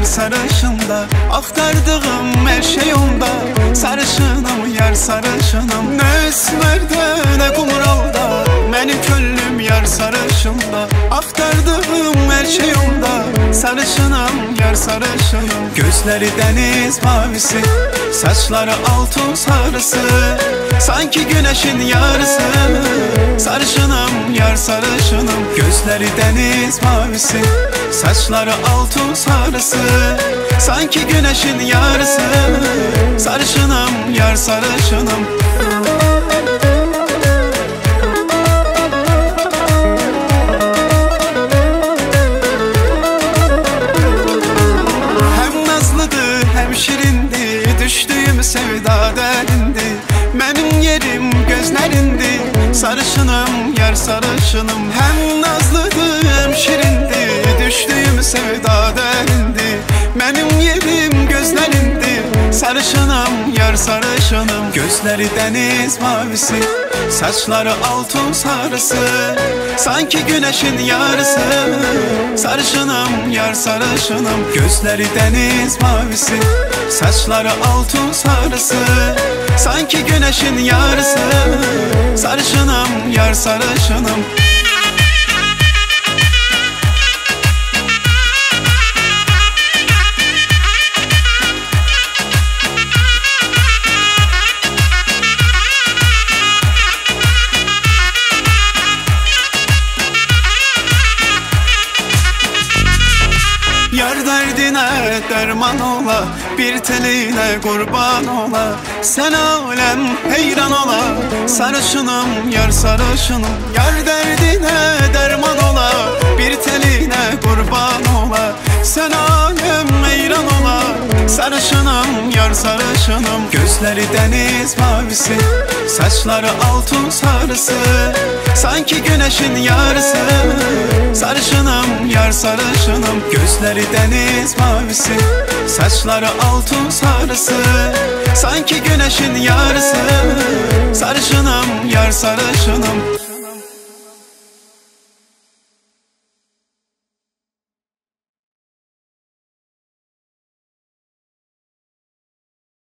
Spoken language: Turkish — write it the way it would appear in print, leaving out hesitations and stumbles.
yar sarışında, aktardığım her şey onda. Sarışınım yar sarışınım, ne esmerde ne kumralda, benim könlüm yar sarışında. Aktardığım her şey onda, sarışınım yar sarışınım. Gözleri deniz mavisi, saçları altın sarısı, sanki güneşin yarısı. Sarışınım yar sarışınım, gözleri deniz mavisi, saçları altın sarısı, sanki güneşin yarısı. Sarışınım yar sarışınım. Hem nazlıdı hem şirindi, düştüğüm sevda derindi. Benim yerim gözlerindi, sarışınım yar sarışınım. Hem nazlıdı hem şirindi, düştüğüm sevda derindi. Benim yerim gözlerindi, sarışınım yar sarışınım. Gözleri deniz mavisi, saçları altın sarısı, sanki güneşin yarısı. Sarışınım yar sarışınım, gözleri deniz mavisi, saçları altın sarısı, sanki güneşin yarısı. Sarışınım yar sarışınım. Yar derdine derman ola, bir teline kurban ola. Sen alem heyran ola, sarışınım yar sarışınım. Yar derdine derman ola, bir teline kurban ola. Sen alem heyran ola, sarışınım yar sarışınım. Gözleri deniz mavisi, saçları altın sarısı, sanki güneşin yarısı. Sarışınım yar sarışınım, gözleri deniz mavisi, saçları altın sarısı, sanki güneşin yarısı. Sarışınım yar sarışınım.